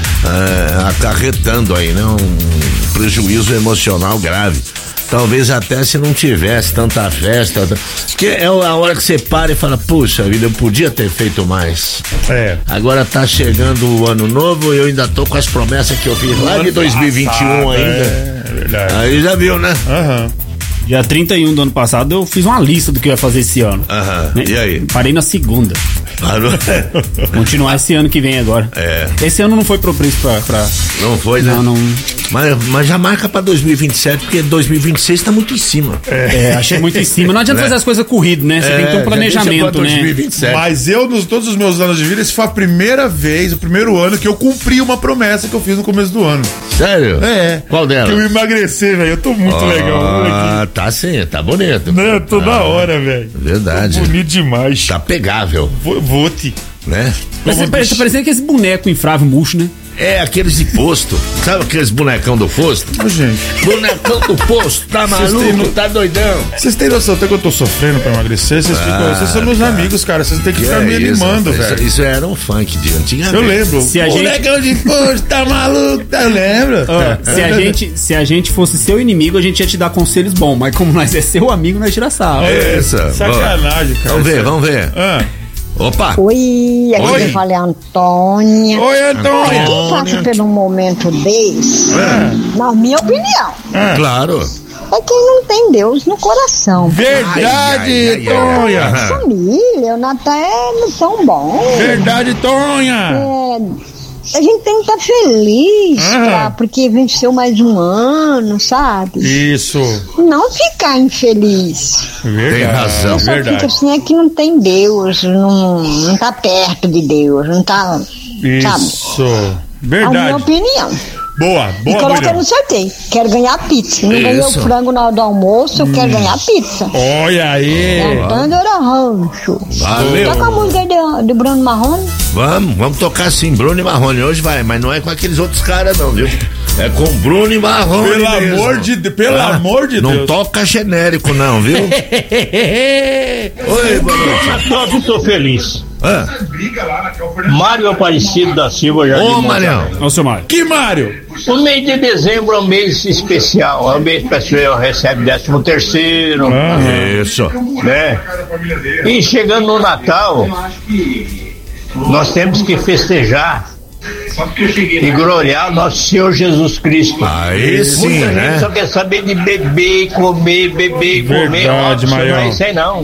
acarretando aí, né? Um prejuízo emocional grave. Talvez até se não tivesse tanta festa, porque é a hora que você para e fala, puxa vida, eu podia ter feito mais. Agora tá chegando o ano novo e eu ainda tô com as promessas que eu fiz lá de 2021 ainda.
É verdade.
Aí já viu, né?
Dia 31 do ano passado eu fiz uma lista do que eu ia fazer esse ano.
E aí?
Parei na segunda. Continuar esse ano que vem agora. Esse ano não foi propício pra...
Não foi, né?
Não.
Mas já marca pra 2027, porque 2026 tá muito em cima.
Achei muito em cima. Não adianta fazer as coisas corrido, né? Você tem que ter um planejamento, né?
2027. Mas eu, todos os meus anos de vida, esse foi a primeira vez, o primeiro ano que eu cumpri uma promessa que eu fiz no começo do ano.
Sério?
Qual dela? Que eu emagrecer, velho. Eu tô muito legal.
Tá sim, tá bonito.
Né? Eu tô da hora, velho.
Verdade.
Tô bonito demais.
Tá pegável.
Vou-te.
Né?
Tá parecendo que esse boneco infrável murcho, né?
Aqueles de posto. Sabe aqueles bonecão do posto?
Gente.
Bonecão do posto, tá maluco, tá doidão.
Vocês têm noção até que eu tô sofrendo pra emagrecer? Vocês são meus amigos, cara. Vocês têm que ficar me animando, velho.
Isso era um funk de antigamente.
Eu lembro.
Bonecão de posto, tá maluco, tá lembra?
Se a gente fosse seu inimigo, a gente ia te dar conselhos bons. Mas como nós é seu amigo, nós tira sarro.
Sacanagem, cara.
Vamos ver. Opa!
Oi, aqui quem fala é a Antônia.
Oi, Antônia.
Quem passa por um momento desse, na minha opinião,
claro,
é quem não tem Deus no coração.
Verdade, Tonha.
Família, o Natal não são bons.
Verdade, Tonha.
A gente tem que estar feliz, porque venceu mais um ano, sabe?
Isso.
Não ficar infeliz.
Verdade.
Tem razão,
verdade. Fica assim, é que não tem Deus, não tá perto de Deus, não tá,
isso.
sabe?
Verdade.
A minha opinião.
Boa,
e coloca no sorteio. Quero ganhar pizza. Não ganhei o frango na hora do almoço, eu quero ganhar pizza.
Olha aí.
Antônio Rancho.
Valeu.
Toca a música de Bruno Marrone.
Vamos tocar sim, Bruno e Marrone. Hoje vai, mas não é com aqueles outros caras não, viu? É com Bruno e Marrone.
Pelo amor de Deus.
Não toca genérico não, viu?
Oi, boa noite. Eu tô feliz. Mário Aparecido da Silva, Jardim.
Ô, Marião.
Ô, seu Mário.
Que Mário?
O mês de dezembro é um mês especial. É um mês que a pessoa recebe 13º.
Isso.
Né? E chegando no Natal, nós temos que festejar e gloriar nosso Senhor Jesus Cristo.
Aí sim,
muita
né?
gente só quer saber de beber e comer, beber e comer.
Verdade,
Não
Marião.
é isso aí não.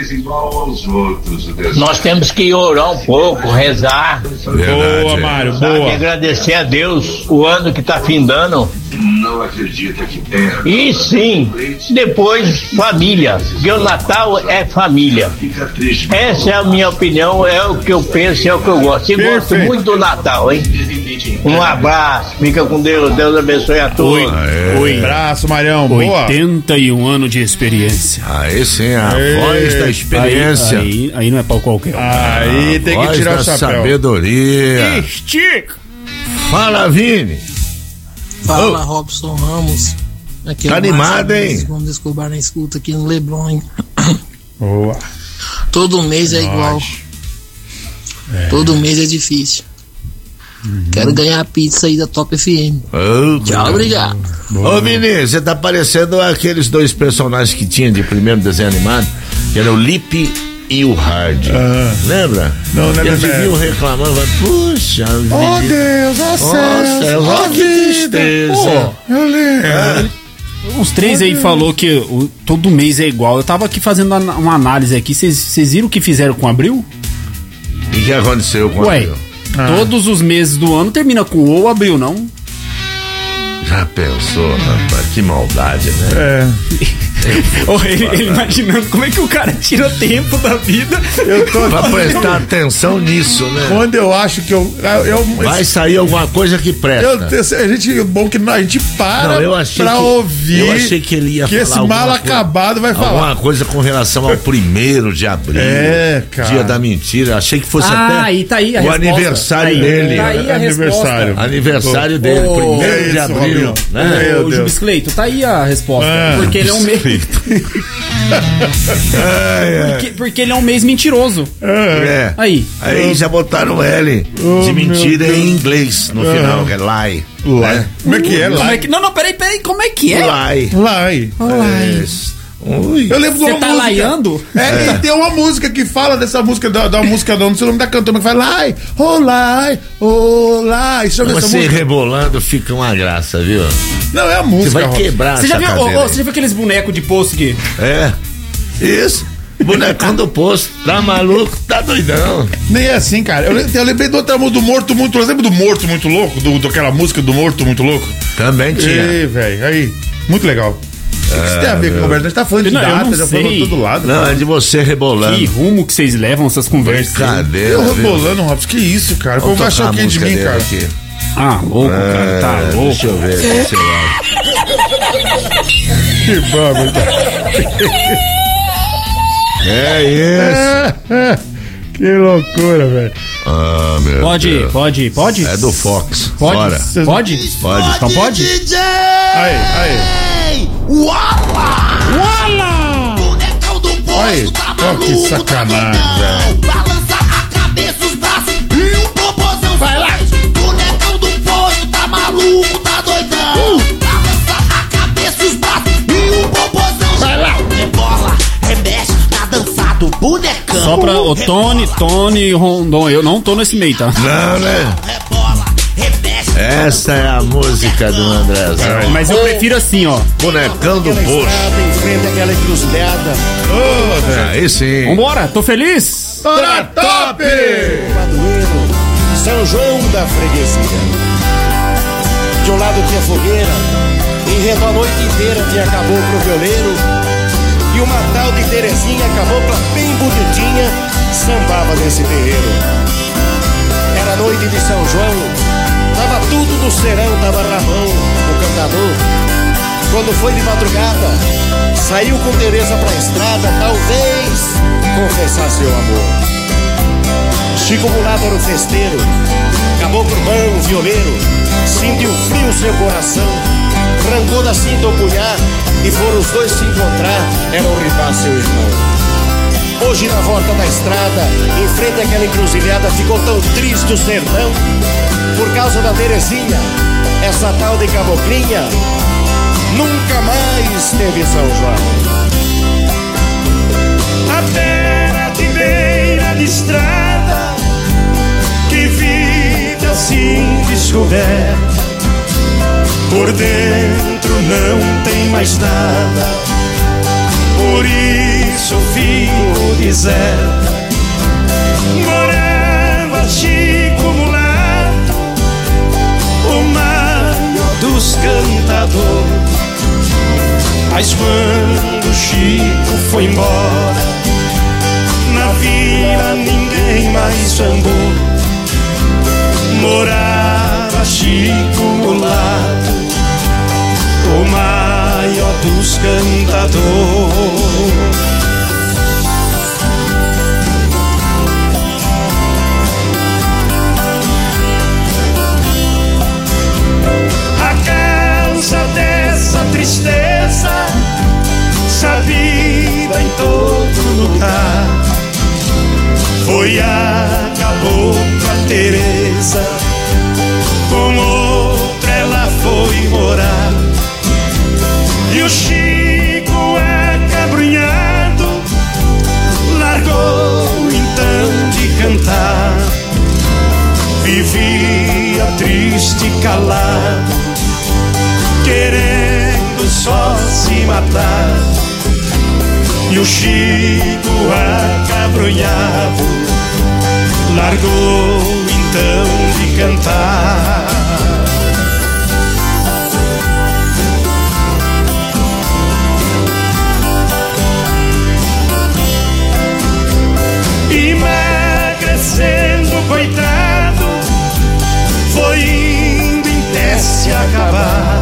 Nós temos que orar um pouco, rezar.
Boa, Mário,
sabe?
boa.
Agradecer a Deus o ano que está findando.
Não acredita que tenha.
E sim, depois família. Porque o Natal é família. Essa é a minha opinião, é o que eu penso, é o que eu gosto. E gosto muito do Natal, hein? Um abraço, fica com Deus, Deus abençoe a todos.
Oi. Abraço, Marião, boa.
81 anos de experiência.
Aí sim, a voz da experiência.
Aí não é pau qualquer.
Aí tem que tirar o chapéu.
Sabedoria.
Estica.
Fala, Vini.
Fala, Robson Ramos. Aqui
tá animado, hein?
Vamos descobrir na escuta aqui no Leblon, hein?
Boa.
Todo mês é igual. Todo mês é difícil. Quero ganhar a pizza aí da Top FM. Tchau, obrigado.
Ô, Vini, você tá parecendo aqueles dois personagens que tinha de primeiro desenho animado, que era o Lipe e o Hard. Lembra?
Não lembro.
Eles viviam reclamando, puxa,
oh Deus,
ó que tristeza.
Eu lembro.
Os três aí falou que todo mês é igual. Eu tava aqui fazendo uma análise aqui. Vocês viram o que fizeram com Abril?
E o que aconteceu com Abril?
Todos os meses do ano termina com ou Abril, não?
Já pensou, rapaz? Que maldade, né?
Ele imaginando como é que o cara tira tempo da vida.
Eu tô
pra prestar atenção nisso, né?
Quando eu acho que
vai sair alguma coisa que presta.
Bom que a gente para pra ouvir.
Eu achei que ele ia
que
falar
esse mal acabado vai falar
alguma coisa com relação ao 1º de abril,
cara.
Dia da mentira. Achei que fosse até
aí tá aí a
o
resposta.
Aniversário dele.
Tá aí a
Aniversário dele, 1º de abril, né?
O Jubiscleito, tá aí a resposta. Porque ele é um mês. Porque ele é um mês mentiroso. Aí
já botaram L de mentira em inglês no final, que é lie.
Lie. Como é que é?
Lie? Não, peraí, como é que é?
Lie. Eu lembro de uma música. Você
tá laiando?
E tem uma música que fala dessa música, da música, não sei o nome da cantora, mas fala lie, oh lie, oh lie.
Você rebolando fica uma graça, viu?
Não, é a música.
Você vai quebrar
você já viu aqueles bonecos de posto que...
Isso. Bonecão do posto. Tá maluco? Tá doidão.
Nem é assim, cara. Eu lembrei do outra música do Morto Muito Louco. Lembra do Morto Muito Louco? Daquela música do Morto Muito Louco?
Também tinha.
Velho. Aí. Muito legal. O que isso tem a ver com o Roberto? A gente tá falando de data, já falou de todo lado.
Não, é de você rebolando.
Que rumo que vocês levam essas conversas?
Brincadeira.
Eu rebolando, Robson. Que isso, cara? Como vai achar o que de mim, cara?
Aqui.
Louco, cara. Tá louco.
Deixa eu ver aqui, sei lá.
Que bárbaro.
É isso.
Que loucura, velho.
Meu
Pode?
É do Fox.
Pode?
Bora.
Pode? Então pode?
DJ! Aí. Uala!
Bonecão do posto tá maluco,
que sacanagem, velho.
Balança a cabeça, os braços e um popozão. Vai lá! Bonecão do posto tá maluco, tá doidão. Balança a cabeça, os braços e um popozão. Vai lá! Rebola, remexe, tá dançado, bonecão.
Só pra o Tony Rondon. Eu não tô nesse meio, tá?
Não, né?
Rebola, remexe.
Essa é a música do Andrezão.
Mas eu prefiro assim, ó.
Bonecão do posto.
Em frente àquela encruzilhada.
Aí sim.
Vambora, tô feliz.
Tora top!
Padueiro, São João da Freguesia. De um lado tinha fogueira, em redor a noite inteira tinha caboclo violeiro. E uma tal de Terezinha, cabocla bem bonitinha, sambava nesse terreiro. Era noite de São João, tava tudo no serão, tava Ramão, o cantador. Quando foi de madrugada, saiu com Tereza pra estrada, talvez confessar seu amor. Chico Mulato era o festeiro, caboclo bom, violeiro, sentiu frio seu coração, arrancou da cinta o punhar e foram os dois se encontrar, era o rival seu irmão. Hoje na volta da estrada, em frente àquela encruzilhada, ficou tão triste o sertão por causa da Terezinha, essa tal de caboclinha nunca mais teve São João.
A terra de beira de estrada que vive assim descoberta, por dentro não tem mais nada, por isso fico deserta. Morava Chico Mulato, o maior dos cantadores, mas quando Chico foi embora, na vila ninguém mais andou. Morava Chico Mulato, o maior dos cantadores. A causa dessa tristeza, sabida em todo lugar, foi a cabocla Teresa, com outra ela foi morar. E o Chico acabrunhado largou então de cantar, vivia triste e calado, querendo só se matar. E o Chico acabrunhado largou então de cantar. Emagrecendo, coitado, foi indo em pé se acabar,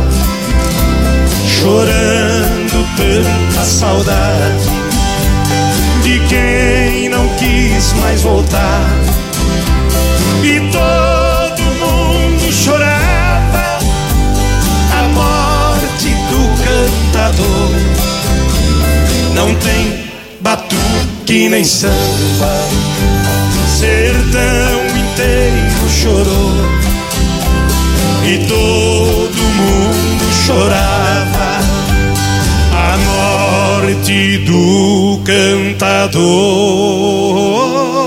chorando tanta saudade de quem não quis mais voltar. E todo mundo chorava a morte do cantador. Não tem batuque nem samba, sertão inteiro chorou. E todo mundo chorava a morte do cantador.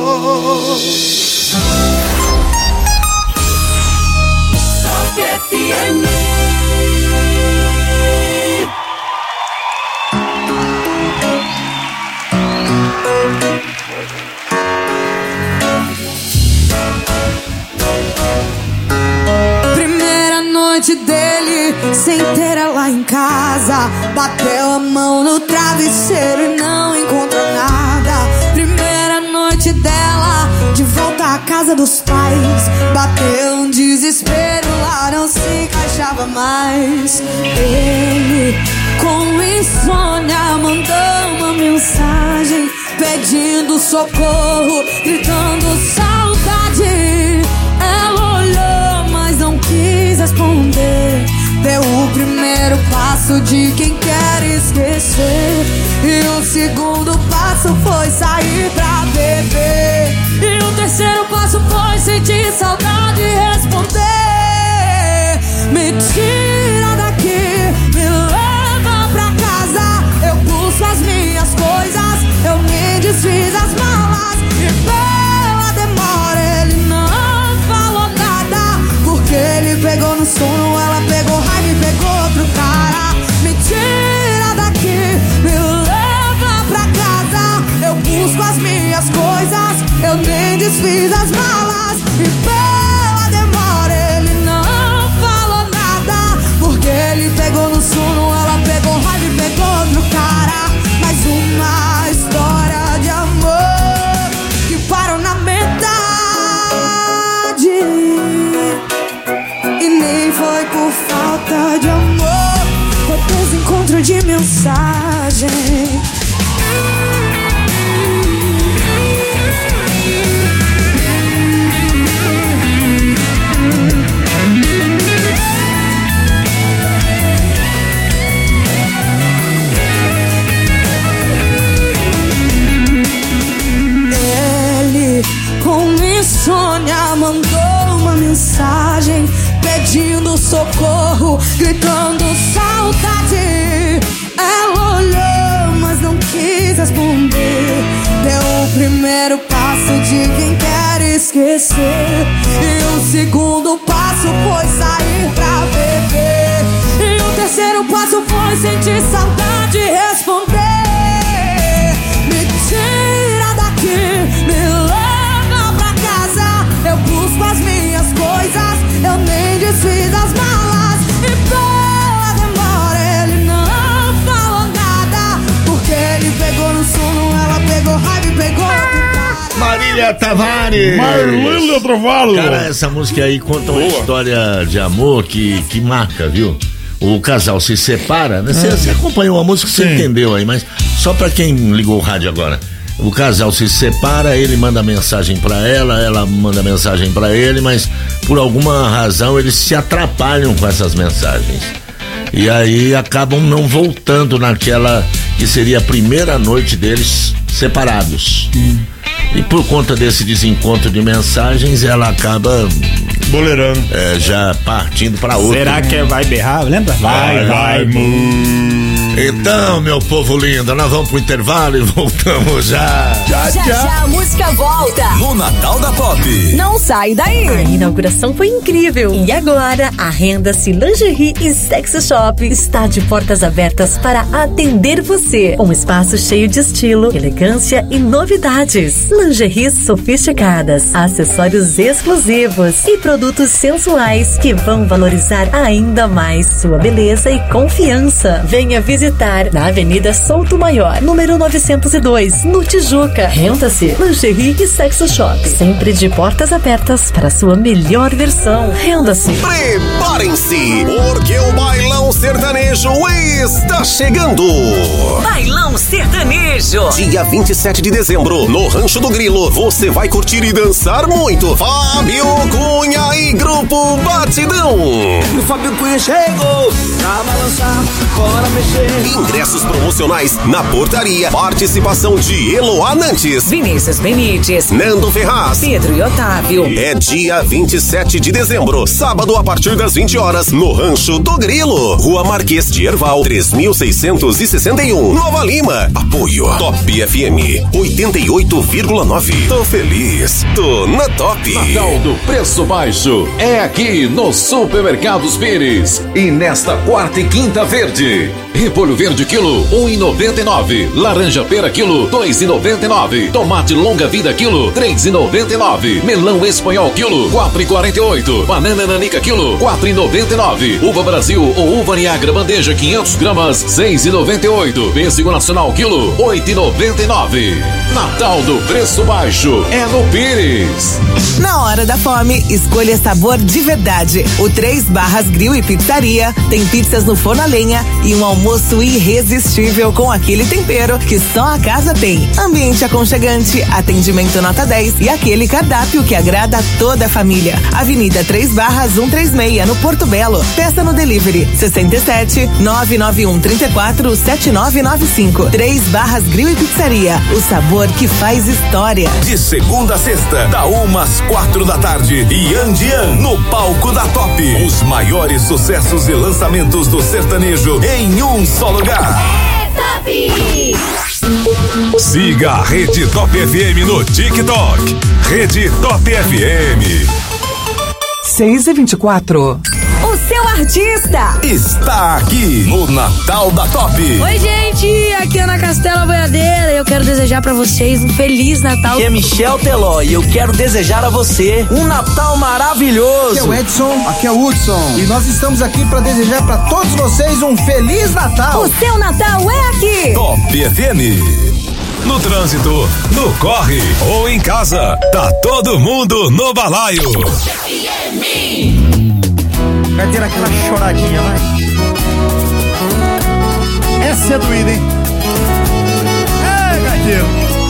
Primeira noite dele, sem ter ela em casa, bateu a mão no travesseiro e não encontrou nada. Primeira noite dela, de volta à casa dos pais, bateu um desespero, lá não se encaixava mais. Ele, com insônia, mandou uma mensagem pedindo socorro, gritando saudade. Ela olhou, mas não quis responder. Deu o primeiro passo de quem quer esquecer, e o segundo passo foi sair pra beber, e o terceiro passo foi sentir saudade e responder: me tira daqui, me leva pra casa. Eu busco as minhas coisas, eu me desfiz as malas, e pela demora ele não falou nada, porque ele pegou no sono, ela pegou raiva e pegou outro cara. Me tira daqui, me leva pra casa. Eu busco as minhas coisas, eu nem desfiz as malas, e pela demora ele não falou nada, porque ele pegou no sono, ela pegou raiva e pegou outro cara. Mais uma história de amor que parou na metade, e nem foi por falta de amor, foi desencontro de mensagem. pedindo socorro, gritando saudade. Ela olhou, mas não quis responder. Deu o primeiro passo de quem quer esquecer, e o segundo passo foi sair pra beber, e o terceiro passo foi sentir saudade e responder: me tira daqui, me leva pra casa. Eu busco as minhas coisas, eu nem desfiz as malas, e pela demora ele não falou nada, porque ele pegou no sono, ela pegou raiva e pegou
Marília Tavares.
Marília Tavares.
Cara, essa música aí conta uma história de amor que marca, viu? O casal se separa, né? Você acompanhou a música, você entendeu aí, mas só pra quem ligou o rádio agora. O casal se separa, ele manda mensagem pra ela manda mensagem pra ele, mas por alguma razão eles se atrapalham com essas mensagens. E aí acabam não voltando naquela que seria a primeira noite deles separados. E por conta desse desencontro de mensagens, ela acaba
boleirando,
já partindo pra outra.
Será que vai berrar? Lembra? Vai.
Então, meu povo lindo, nós vamos pro intervalo e voltamos já.
Já a música volta
no Natal da Pop.
Não sai daí.
A inauguração foi incrível e agora a Renda-se Lingerie e Sexy Shop está de portas abertas para atender você. Um espaço cheio de estilo, elegância e novidades. Lingeries sofisticadas, acessórios exclusivos e produtos sensuais que vão valorizar ainda mais sua beleza e confiança. Venha visitar na Avenida Souto Maior, número 902, no Tijuca. Renda-se Lingerie e Sexy Shop, sempre de portas abertas para sua melhor versão. Renda-se.
Preparem-se, porque o Bailão Sertanejo está chegando.
Bailão Sertanejo.
Dia 27 de dezembro, no Rancho do Grilo, você vai curtir e dançar muito. Fábio Cunha e Grupo Batidão.
O Fábio Cunha chegou pra balançar, bora mexer.
Ingressos promocionais na portaria. Participação de Eloá Nantes,
Vinícius Benites,
Nando Ferraz,
Pedro e Otávio.
É dia 27 de dezembro, sábado, a partir das 20 horas, no Rancho do Grilo, Rua Marquês de Herval, 3661, Nova Lima. Apoio Top FM 88,9. Tô feliz, tô na Top.
Natal do Preço Baixo é aqui no Supermercados Pires. E nesta quarta e quinta verde, repolho verde quilo 1,99, laranja pera quilo 2,99, tomate longa vida quilo 3,99, melão espanhol quilo 4,48, banana nanica quilo 4,99, uva Brasil ou uva Niagara bandeja 500 gramas 6,98, pêssego nacional quilo 8,99. Natal do Preço Baixo é no Pires.
Na hora da fome, escolha sabor de verdade. O 3 Barras Grill e Pizzaria tem pizzas no forno a lenha e um almoço irresistível com aquele tempero que só a casa tem. Ambiente aconchegante, atendimento nota 10 e aquele cardápio que agrada a toda a família. Avenida 3 Barras 136, no Porto Belo. Peça no delivery 67 991 34 7995. 3 Barras Grill e Pizzaria. O sabor que faz história.
De segunda a sexta, da 1 às 4 da tarde. Yan Dian, no palco da Top. Os maiores sucessos e lançamentos do sertanejo em um só lugar.
Siga a Rede Top FM no TikTok. Rede Top FM.
6h24. O seu artista
está aqui no Natal da Top.
Oi, gente, aqui é Ana Castela Boiadeira e eu quero desejar pra vocês um Feliz Natal.
Aqui é Michel Teló e eu quero desejar a você um Natal maravilhoso.
Aqui é o Edson, aqui é o Hudson e nós estamos aqui pra desejar pra todos vocês um Feliz Natal.
O seu Natal é aqui.
Top FM.
No trânsito, no corre ou em casa, tá todo mundo no balaio.
Vai ter aquela choradinha, vai. Essa é doída, hein? É, gaiteiro.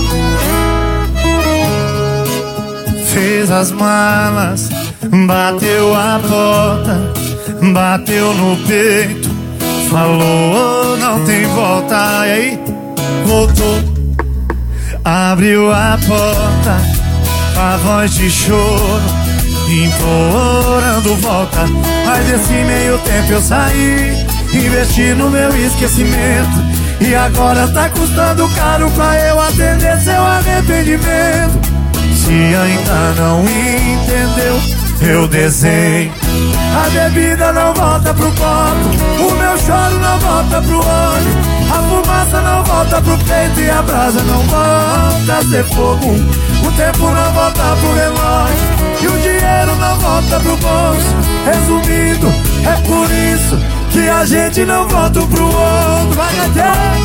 Fez as malas, bateu a porta, bateu no peito, falou, não tem volta. E aí, voltou, abriu a porta, a voz de choro
implorando volta. Mas desse meio tempo eu saí, investi no meu esquecimento, e agora tá custando caro pra eu atender seu arrependimento. Se ainda não entendeu, eu desenho. A bebida não volta pro copo, o meu choro não volta pro olho, a fumaça não volta pro peito e a brasa não volta a ser fogo. O tempo não volta pro relógio e o dinheiro não volta pro bolso. Resumindo, é por isso que a gente não volta um pro outro. Vai até.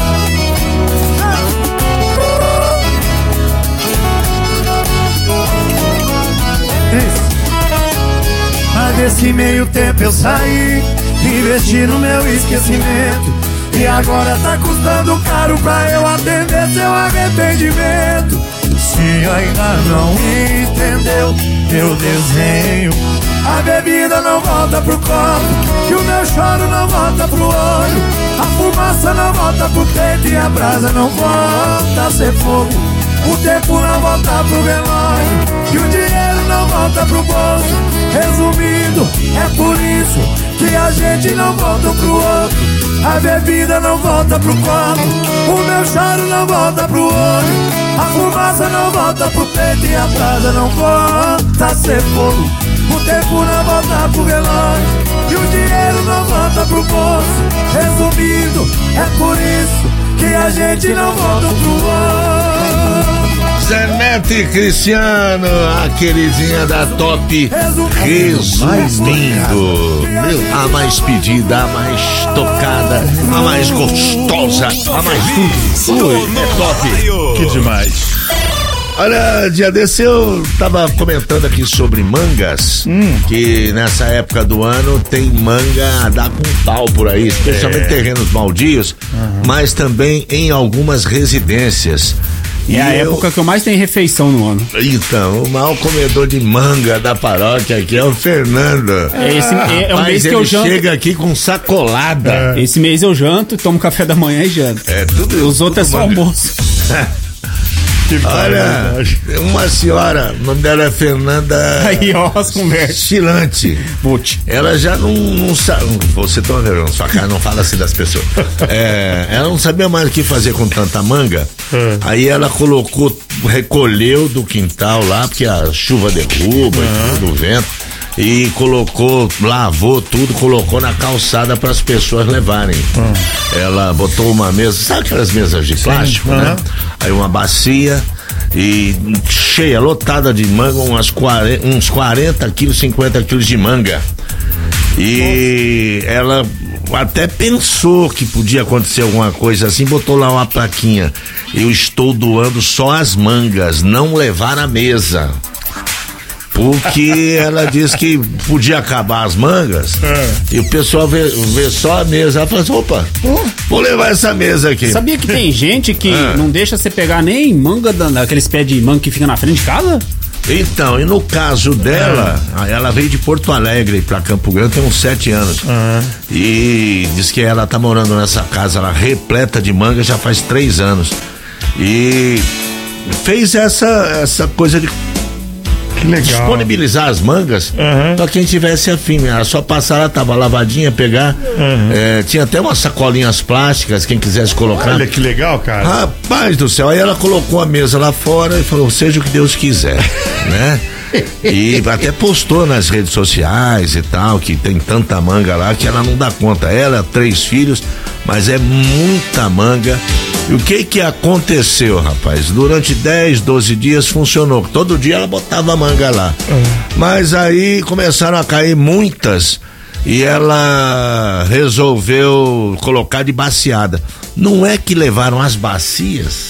Mas desse meio tempo eu saí, investi no meu esquecimento, e agora tá custando caro pra eu atender seu arrependimento. Se ainda não entendeu, eu desenho. A bebida não volta pro copo, e o meu choro não volta pro olho, a fumaça não volta pro peito e a brasa não volta a ser fogo. O tempo não volta pro relógio e o dinheiro não volta pro bolso. Resumindo, é por isso que a gente não volta um pro outro. A bebida não volta pro copo, o meu choro não volta pro olho, a fumaça não volta pro peito e a brasa não volta a ser fogo. O tempo não volta pro relógio e o dinheiro não volta pro bolso. Resumindo, é por isso que a gente não volta um pro outro.
Zenete Cristiano, a queridinha da Top, resumindo, a mais pedida, a mais tocada, a mais gostosa, a mais tudo. É top.
Que demais.
Olha, dia desse eu tava comentando aqui sobre mangas, que nessa época do ano tem manga a dar com pau por aí, especialmente terrenos baldios, mas também em algumas residências.
É a época que eu mais tenho refeição no ano.
Então, o maior comedor de manga da paróquia aqui é o Fernando.
É um mês que eu janto.
Chega aqui com sacolada.
Esse mês eu janto, tomo café da manhã e janto. Os outros é só almoço.
Olha, uma senhora, o nome dela é Fernanda.
Aí, ó, as conversas.
Chilante. Ela já não sabe. Você tá vendo, sua cara não fala assim das pessoas. Ela não sabia mais o que fazer com tanta manga. Aí ela recolheu do quintal lá, porque a chuva derruba e tudo, o vento. E colocou, lavou tudo, colocou na calçada para as pessoas levarem. Ela botou uma mesa, sabe aquelas mesas de plástico, né? Aí uma bacia e cheia, lotada de manga, uns 40 quilos, 50 quilos de manga. E ela até pensou que podia acontecer alguma coisa assim, botou lá uma plaquinha: eu estou doando só as mangas, não levar a mesa. Porque ela disse que podia acabar as mangas e o pessoal vê só a mesa. Ela falou assim: opa, vou levar essa mesa aqui.
Sabia que tem gente que não deixa você pegar nem manga daqueles pés de manga que fica na frente de casa?
Então, e no caso dela, ela veio de Porto Alegre pra Campo Grande tem uns 7 anos. E diz que ela tá morando nessa casa lá, repleta de manga, já faz 3 anos. E fez essa coisa de disponibilizar as mangas pra quem tivesse afim. Era só passar lá, tava lavadinha, pegar. Tinha até umas sacolinhas plásticas, quem quisesse colocar.
Olha que legal, cara.
Rapaz do céu. Aí ela colocou a mesa lá fora e falou: seja o que Deus quiser, né? E até postou nas redes sociais e tal, que tem tanta manga lá que ela não dá conta. Ela, 3 filhos, mas é muita manga. E o que aconteceu, rapaz? Durante 10, 12 dias funcionou. Todo dia ela botava manga lá. Mas aí começaram a cair muitas e ela resolveu colocar de baciada. Não é que levaram as bacias?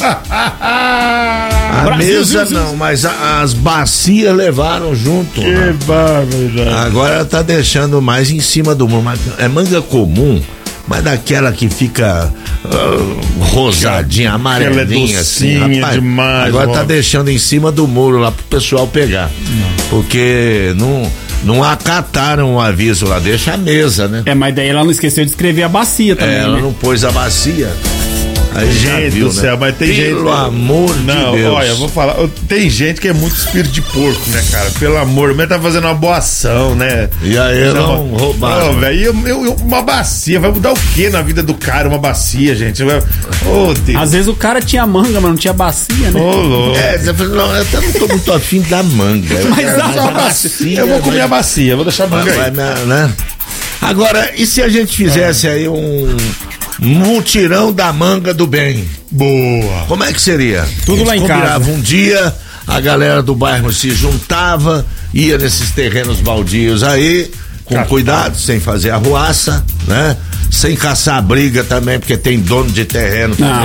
A mesa não, mas as bacias levaram junto.
Que barbaridade.
Agora ela tá deixando mais em cima do muro. É manga comum, mas daquela que fica rosadinha, amarelinha, assim, rapaz,
demais,
agora tá deixando em cima do muro lá pro pessoal pegar. Porque não acataram o aviso lá, deixa a mesa, né?
Mas daí ela não esqueceu de escrever a bacia também.
Ela
né?
não pôs a bacia.
Gente do céu, mas tem gente.
Pelo amor de Deus.
Não, olha, eu vou falar. Tem gente que é muito espírito de porco, né, cara? Pelo amor, mas tá fazendo uma boa ação, né?
E aí não roubaram.
Não, velho, uma bacia, vai mudar o que na vida do cara? Uma bacia, gente.
Às vezes o cara tinha manga, mas não tinha bacia, né?
Você falou, não, eu não tô muito afim da manga.
Mas dá uma bacia. Eu vou comer a bacia, vou deixar a manga aí.
Né? Agora, e se a gente fizesse aí um mutirão da manga do bem?
Boa.
Como é que seria?
Tudo lá em casa.
Um dia, a galera do bairro se juntava, ia nesses terrenos baldios aí, com cuidado, sem fazer arruaça, né? Sem caçar briga também, porque tem dono de terreno também.